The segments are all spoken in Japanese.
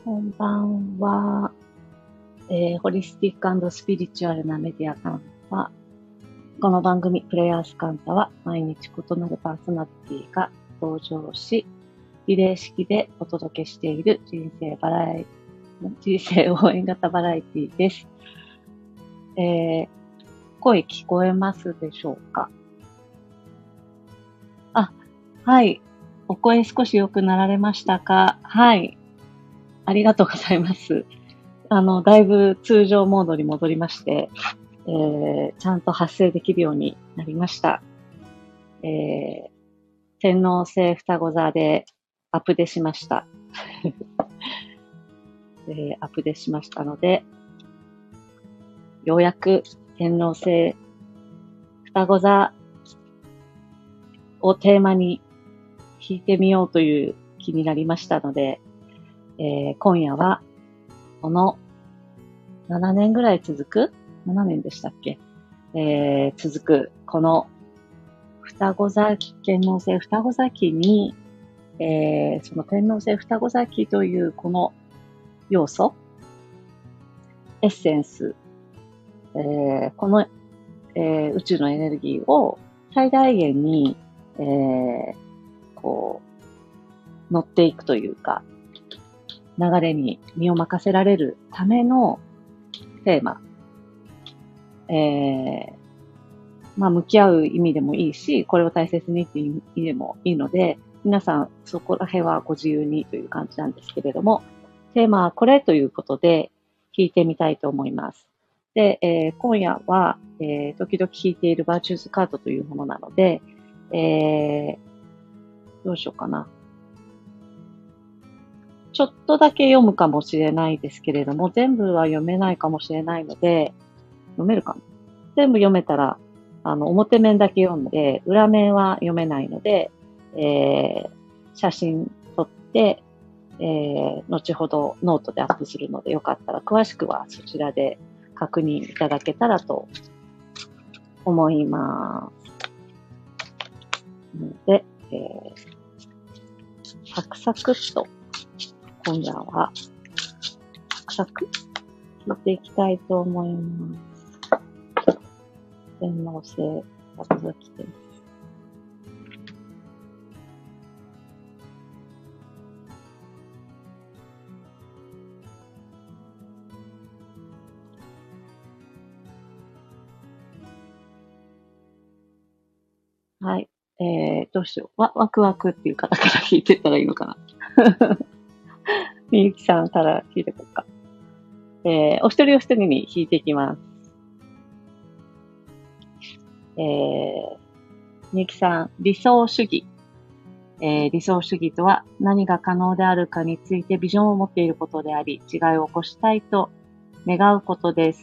こんばんは。ホリスティック&スピリチュアルなメディアカンタ。この番組、プレイヤースカンタは、毎日異なるパーソナリティが登場し、リレー式でお届けしている人生応援型バラエティです。声聞こえますでしょうか？はい。お声少し良くなられましたか？はい。ありがとうございます。だいぶ通常モードに戻りまして、ちゃんと発声できるようになりました。天王星双子座でアップデしました。アップデしましたので、ようやく天王星双子座をテーマに弾いてみようという気になりましたので、今夜はこの7年ぐらい続く ?7 年でしたっけ？続くこの双子座期、天王星双子座期に、その天王星双子座期というこの要素、エッセンス、この、宇宙のエネルギーを最大限に、乗っていくというか、流れに身を任せられるためのテーマ、向き合う意味でもいいし、これを大切にっていう意味でもいいので、皆さんそこら辺はご自由にという感じなんですけれども、テーマはこれということで弾いてみたいと思います。で、今夜は、時々弾いているバーチューズカードというものなので、どうしようかな。ちょっとだけ読むかもしれないですけれども、全部は読めないかもしれないので、読めるかな？全部読めたら、表面だけ読んで、裏面は読めないので、写真撮って、後ほどノートでアップするので、よかったら詳しくはそちらで確認いただけたらと思います。で、サクサクっと今夜はサクサク聞いていきたいと思います。天王星が続きです。はい。どうしよう。ワクワクっていう方から聞いてったらいいのかな。みゆきさんから聞いていこうか。お一人お一人に弾いていきます。みゆきさん、理想主義。理想主義とは何が可能であるかについてビジョンを持っていることであり、違いを起こしたいと願うことです。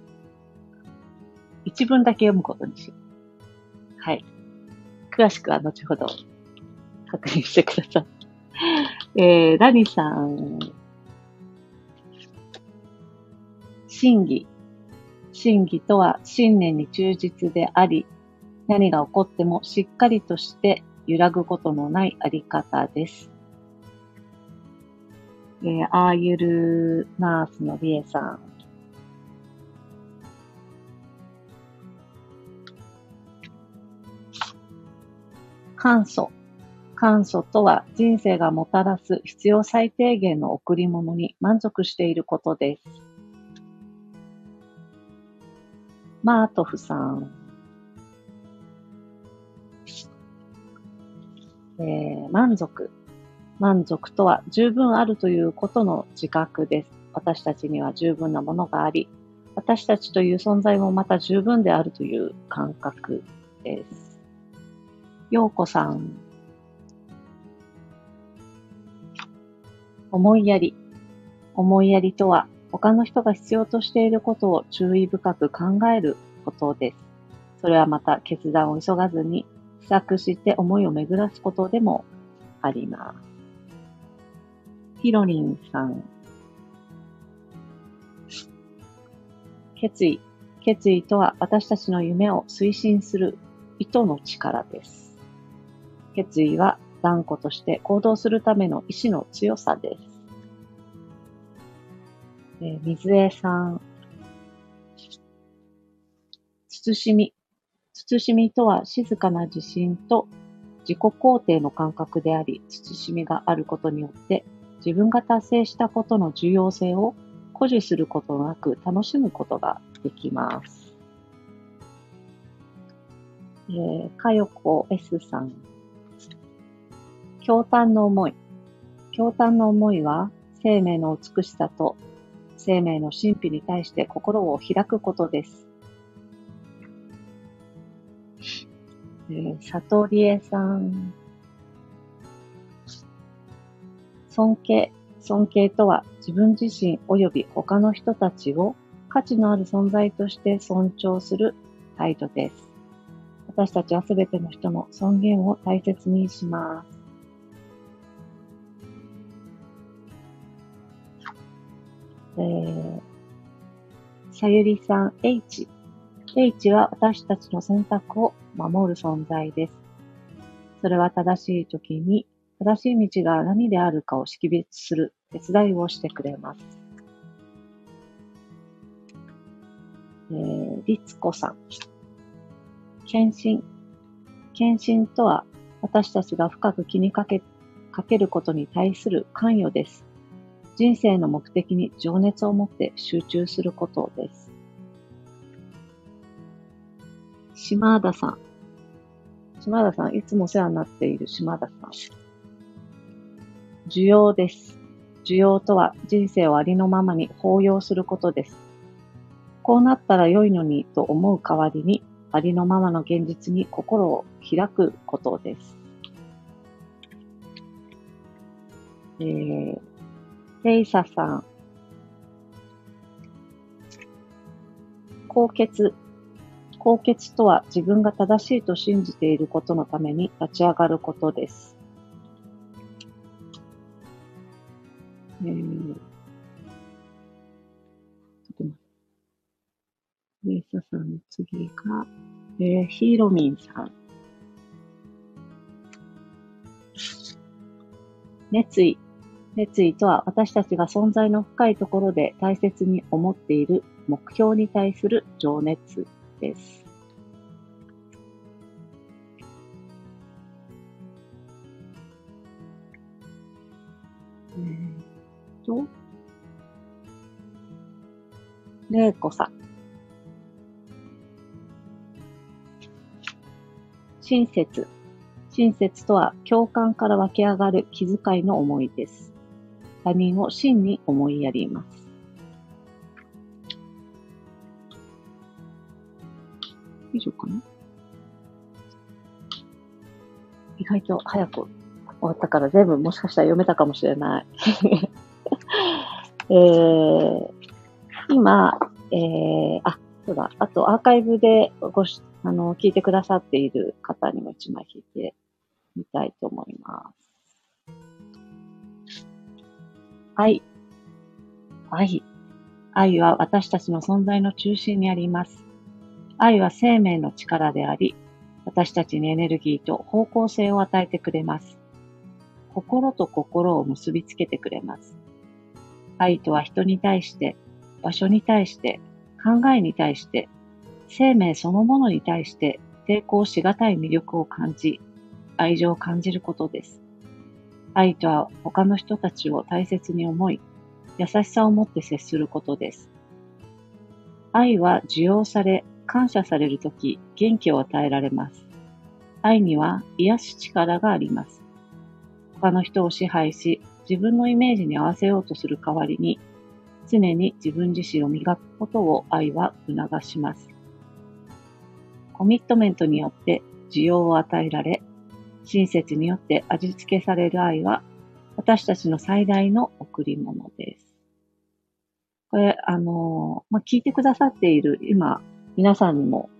一文だけ読むことにしよう。はい。詳しくは後ほど確認してください。ラニさん、真偽。真偽とは信念に忠実であり、何が起こってもしっかりとして揺らぐことのないあり方です。アーユルナースのリエさん。簡素。簡素とは人生がもたらす必要最低限の贈り物に満足していることです。マートフさん。満足。満足とは十分あるということの自覚です。私たちには十分なものがあり、私たちという存在もまた十分であるという感覚です。ようこさん。思いやり。思いやりとは他の人が必要としていることを注意深く考えることです。それはまた決断を急がずに試作して思いを巡らすことでもあります。ヒロリンさん。決意。決意とは私たちの夢を推進する意図の力です。決意は断固として行動するための意志の強さです。 水江さん、慎み。慎みとは静かな自信と自己肯定の感覚であり、慎みがあることによって自分が達成したことの重要性を誇示することなく楽しむことができます。かよこ S さん、驚嘆の思い。驚嘆の思いは生命の美しさと生命の神秘に対して心を開くことです。里理恵さん、尊敬。尊敬とは自分自身及び他の人たちを価値のある存在として尊重する態度です。私たちはすべての人の尊厳を大切にします。さゆりさん、H。H は私たちの選択を守る存在です。それは正しい時に正しい道が何であるかを識別する手伝いをしてくれます。りつこさん。献身。献身とは私たちが深く気にかけることに対する関与です。人生の目的に情熱を持って集中することです。島田さん。島田さん、いつもお世話になっている島田さん。受容です。受容とは人生をありのままに包容することです。こうなったら良いのにと思う代わりに、ありのままの現実に心を開くことです。レイサさん。高潔。高潔とは自分が正しいと信じていることのために立ち上がることです。レイサさんの次が、ヒーロミンさん。熱意。熱意とは私たちが存在の深いところで大切に思っている目標に対する情熱です。れいこさん。親切。親切とは共感から湧き上がる気遣いの思いです。他人を真に思いやります。以上かな。意外と早く終わったから全部もしかしたら読めたかもしれない。今、そうだ。あとアーカイブで聞いてくださっている方にも一枚引いてみたいと思います。愛。愛は私たちの存在の中心にあります。愛は生命の力であり、私たちにエネルギーと方向性を与えてくれます。心と心を結びつけてくれます。愛とは人に対して、場所に対して、考えに対して、生命そのものに対して抵抗しがたい魅力を感じ、愛情を感じることです。愛とは他の人たちを大切に思い、優しさを持って接することです。愛は受容され、感謝されるとき、元気を与えられます。愛には癒す力があります。他の人を支配し、自分のイメージに合わせようとする代わりに、常に自分自身を磨くことを愛は促します。コミットメントによって需要を与えられ、親切によって味付けされる愛は、私たちの最大の贈り物です。これ、聞いてくださっている今、皆さんにも、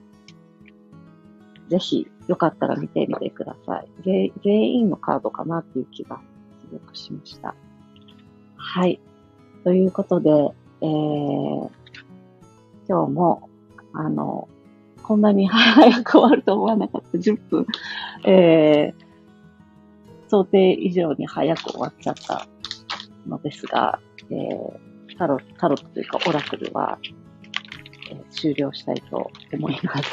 ぜひ、よかったら見てみてください。全員のカードかなっていう気がすごくしました。はい。ということで、今日も、こんなに早く終わると思わなかった。10分。想定以上に早く終わっちゃったのですが、 タロットというかオラクルは、終了したいと思います。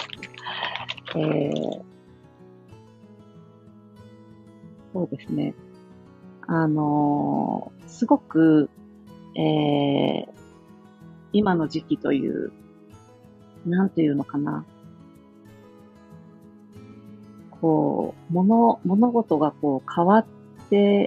そうですね。すごく、今の時期という、なんていうのかな。こう、物事がこう変わって、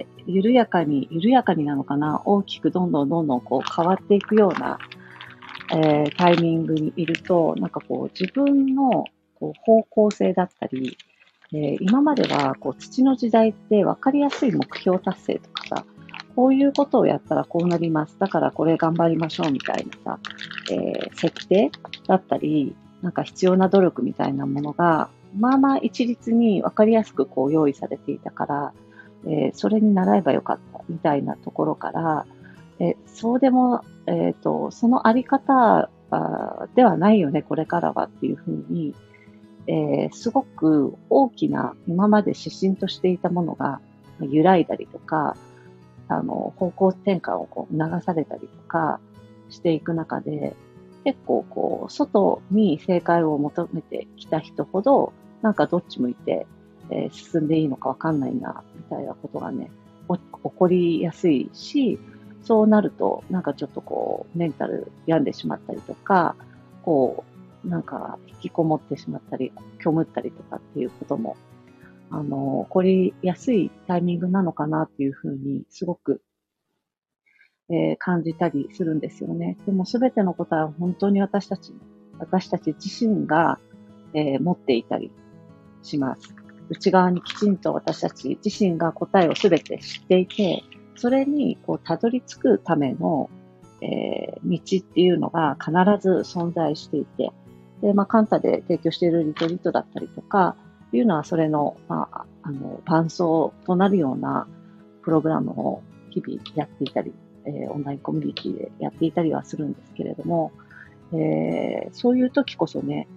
緩やかになのかな。大きくどんどんこう変わっていくような、タイミングにいると、なんかこう自分のこう方向性だったり、今まではこう土の時代って分かりやすい目標達成とかさ、こういうことをやったらこうなります。だからこれ頑張りましょうみたいなさ、設定だったり、なんか必要な努力みたいなものが、まあまあ一律に分かりやすくこう用意されていたから、それに習えばよかったみたいなところから、そうでも、そのあり方ではないよね、これからはっていうふうに、すごく大きな今まで指針としていたものが揺らいだりとか、方向転換をこう促されたりとかしていく中で、結構こう、外に正解を求めてきた人ほど、なんかどっち向いて、進んでいいのかわかんないな、みたいなことがね、起こりやすいし、そうなると、なんかちょっとこう、メンタル病んでしまったりとか、こう、なんか引きこもってしまったり、虚無ったりとかっていうことも、起こりやすいタイミングなのかなっていうふうに、すごく、感じたりするんですよね。でもすべてのことは本当に私たち自身が、持っていたりします。内側にきちんと私たち自身が答えをすべて知っていて、それにこうたどり着くための、道っていうのが必ず存在していて、で、カンタで提供しているリトリートだったりとか、いうのはそれの、伴走となるようなプログラムを日々やっていたり、オンラインコミュニティでやっていたりはするんですけれども、そういう時こそね、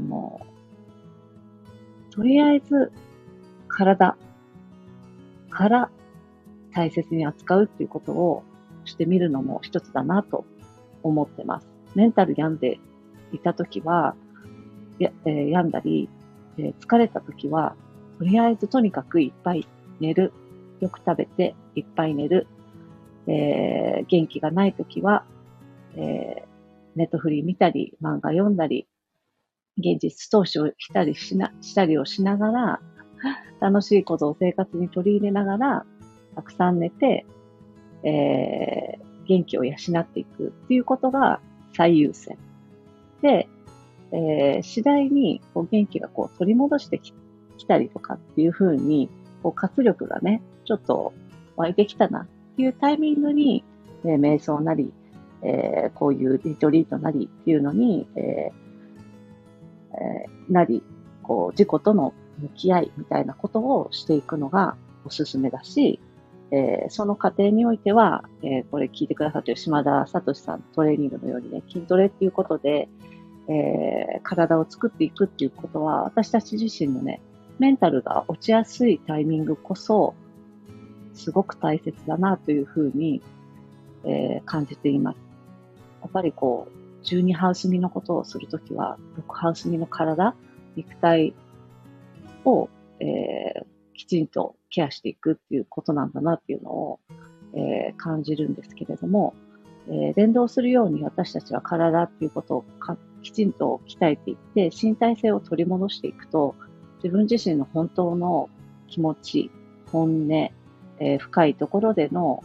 とりあえず体から大切に扱うっていうことをしてみるのも一つだなと思ってます。メンタル病んでいた時は、病んだり、疲れた時は、とりあえずとにかくいっぱい寝る。よく食べていっぱい寝る。元気がない時は、ネットフリー見たり、漫画読んだり、現実投資をしたりをしながら、楽しいことを生活に取り入れながら、たくさん寝て、元気を養っていくっていうことが最優先。で、次第にこう元気がこう取り戻してきたりとかっていう風に、こう活力がね、ちょっと湧いてきたなっていうタイミングに、瞑想なり、こういうリトリートなりっていうのに、なり、こう自己との向き合いみたいなことをしていくのがおすすめだし、その過程においては、これ聞いてくださっている島田聡さんのトレーニングのようにね、筋トレっていうことで、体を作っていくっていうことは、私たち自身のね、メンタルが落ちやすいタイミングこそ、すごく大切だなというふうに、感じています。やっぱりこう、12ハウス目のことをするときは、6ハウス目の体、肉体を、きちんとケアしていくっていうことなんだなっていうのを、感じるんですけれども、連動するように私たちは体っていうことをきちんと鍛えていって、身体性を取り戻していくと、自分自身の本当の気持ち、本音、深いところでの、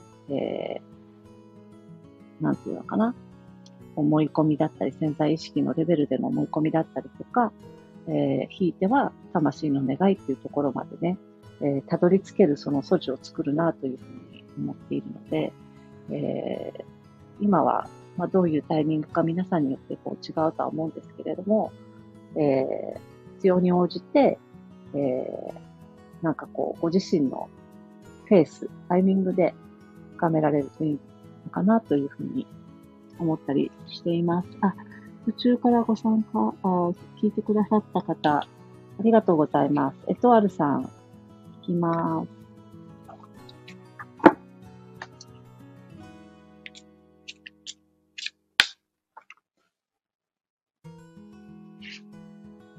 なんていうのかな、思い込みだったり、潜在意識のレベルでの思い込みだったりとか、ひいては魂の願いっていうところまでね、たどり着けるその素地を作るなというふうに思っているので、今は、どういうタイミングか皆さんによってこう違うとは思うんですけれども、必要に応じて、なんかこう、ご自身のペース、タイミングで深められるといいのかなというふうに思ったりしています。途中からご参加、聞いてくださった方、ありがとうございます。エトワルさん、聞きます。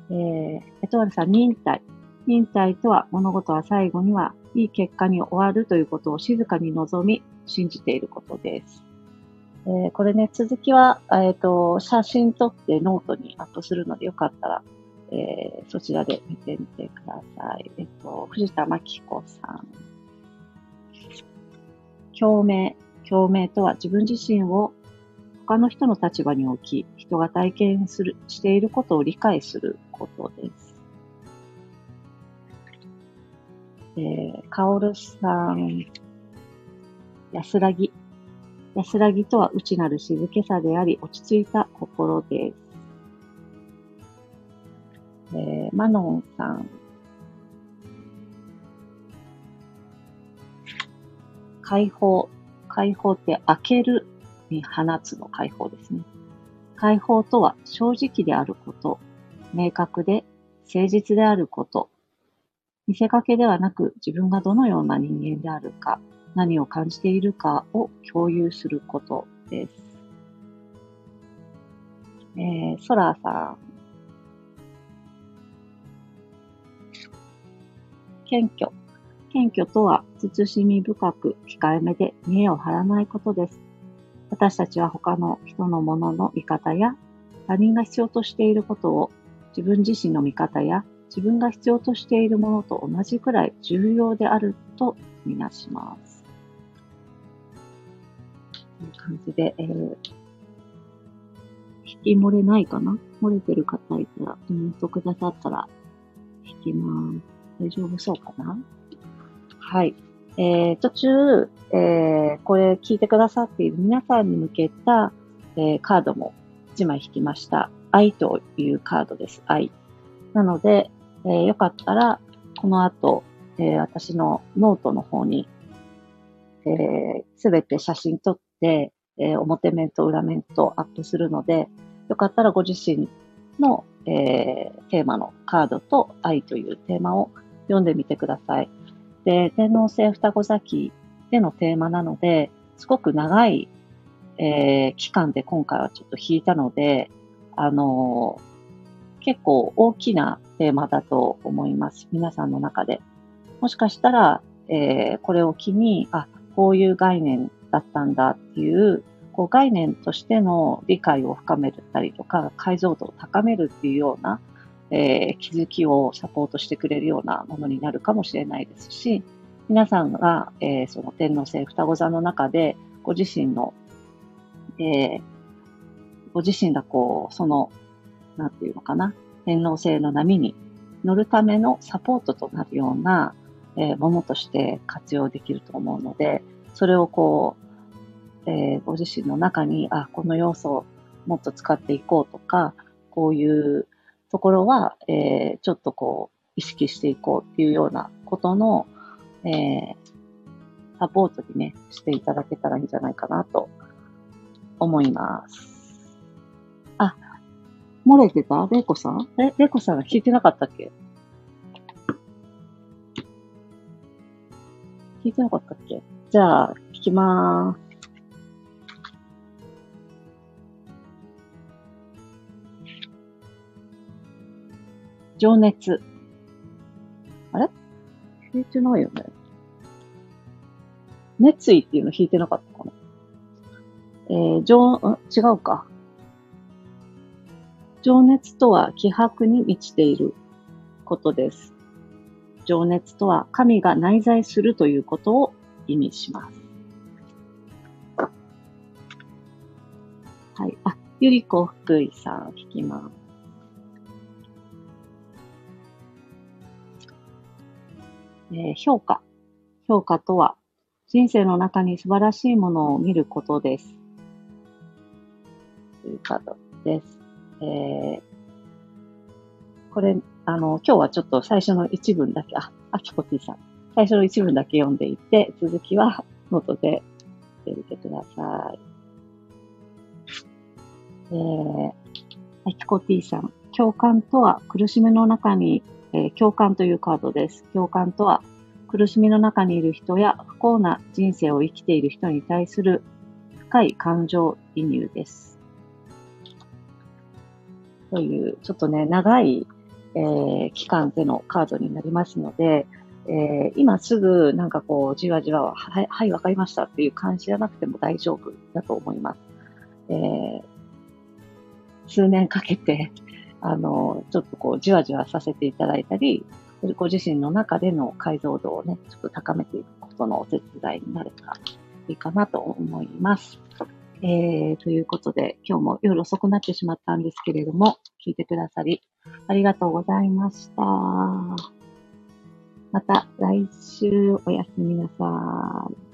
エトワルさん、忍耐。忍耐とは、物事は最後にはいい結果に終わるということを静かに望み、信じていることです。これね、続きは、写真撮ってノートにアップするので、よかったら、そちらで見てみてください。藤田真紀子さん。共鳴。共鳴とは自分自身を他の人の立場に置き、人が体験していることを理解することです。かおるさん。安らぎ。安らぎとは内なる静けさであり、落ち着いた心です。マノンさん。解放。解放って開けるに放つの解放ですね。解放とは正直であること、明確で誠実であること、見せかけではなく自分がどのような人間であるか、何を感じているかを共有することです。ソラさん。謙虚。謙虚とは慎み深く控えめで見栄を張らないことです。私たちは他の人のものの見方や他人が必要としていることを自分自身の見方や自分が必要としているものと同じくらい重要であるとみなします。こういう感じで、引き漏れないかな？漏れてる方いたらコメントくださったら引きます。大丈夫そうかな？はい。途中、これ聞いてくださっている皆さんに向けた、カードも1枚引きました。愛というカードです。愛。なので、よかったら、この後、私のノートの方に、すべて写真撮って、表面と裏面とアップするので、よかったらご自身の、テーマのカードと愛というテーマを読んでみてください。で、天王星双子座期でのテーマなので、すごく長い、期間で今回はちょっと引いたので、結構大きなテーマだと思います。皆さんの中で。もしかしたら、これを機に、こういう概念だったんだっていう、こう概念としての理解を深めたりとか、解像度を高めるっていうような、気づきをサポートしてくれるようなものになるかもしれないですし、皆さんが、その天王星双子座の中で、ご自身の、ご自身がこう、その、なんていうのかな、天王星の波に乗るためのサポートとなるような、ものとして活用できると思うので、それをこう、ご自身の中に、この要素をもっと使っていこうとか、こういうところは、ちょっとこう、意識していこうっていうようなことの、サポートにね、していただけたらいいんじゃないかなと思います。漏れてた？れいこさん？れいこさんが聞いてなかったっけ？聞いてなかったっけ？じゃあ、聞きまーす。情熱。あれ？聞いてないよね。熱意っていうの聞いてなかったかな。違うか。情熱とは気迫に満ちていることです。情熱とは神が内在するということを意味します。はい。ゆりこ福井さん聞きます。評価。評価とは人生の中に素晴らしいものを見ることです。というカードです。これ、今日はちょっと最初の一文だけ、キコティさん。最初の一文だけ読んでいて、続きはノートで見てみてください。キコティさん。共感とは苦しみの中に、共感というカードです。共感とは苦しみの中にいる人や不幸な人生を生きている人に対する深い感情移入です。という、ちょっとね、長い期間でのカードになりますので、今すぐなんかこうじわじわはい、はい、わかりましたっていう感じじゃなくても大丈夫だと思います。数年かけて、ちょっとこうじわじわさせていただいたり、ご自身の中での解像度をね、ちょっと高めていくことのお手伝いになればいいかなと思います。ということで、今日も夜遅くなってしまったんですけれども、聞いてくださりありがとうございました。また来週おやすみなさい。